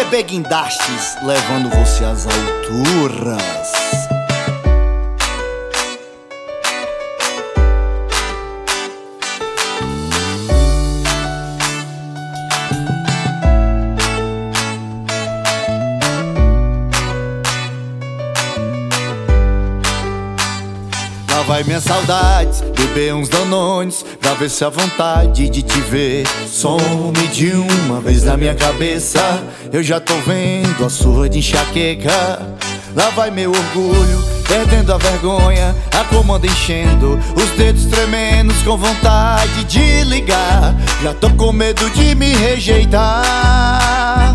Bebê Guindastes, levando você às alturas. Lá vai minhas saudades, beber uns danones, pra ver se a vontade de te ver some de uma vez na minha cabeça. Eu já tô vendo a surra de enxaqueca. Lá vai meu orgulho, perdendo a vergonha, a comanda enchendo, os dedos tremendo com vontade de ligar. Já tô com medo de me rejeitar.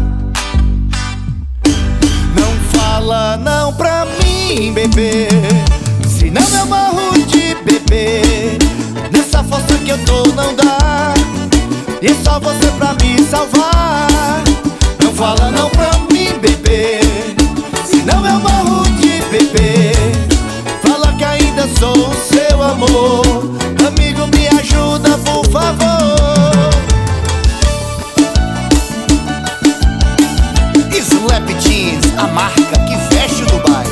Não fala não pra mim, bebê, senão eu morro de beber. Nessa força que eu tô não dá, e só você pra me salvar. Não fala não pra mim, bebê, senão eu morro de beber. Fala que ainda sou o seu amor. Amigo, me ajuda, por favor. Slap Jeans, a marca que veste o Dubai.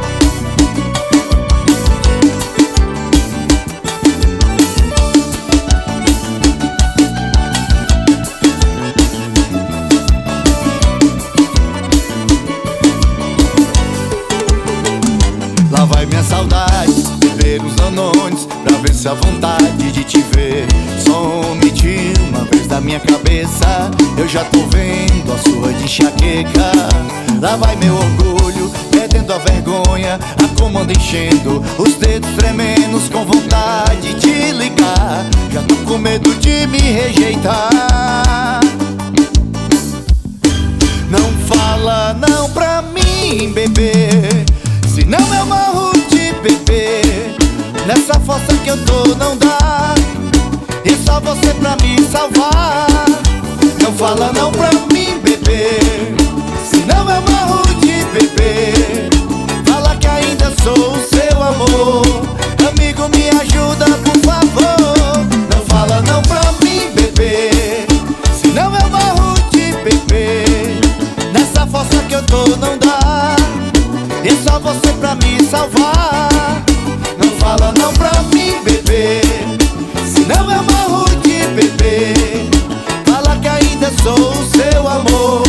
Lá vai minha saudade, beber uns danones, pra ver se a vontade de te ver some de uma vez da minha cabeça. Eu já tô vendo a surra de enxaqueca. Lá vai meu orgulho, perdendo a vergonha, a comanda enchendo, os dedos tremendo com vontade de ligar. Já tô com medo de me rejeitar. Não fala não pra mim, bebê, senão eu morro de beber. Nessa força que eu tô não dá, e só você pra me salvar. Não fala não pra mim, bebê, senão eu morro de beber. Fala que ainda sou o seu amor. Amigo, me ajuda, por favor. Não fala não pra mim, bebê, senão eu morro de beber. Nessa força que eu tô não dá, e só você pra me salvar. Não fala não pra mim, bebê, senão eu morro de beber. Fala que ainda sou o seu amor.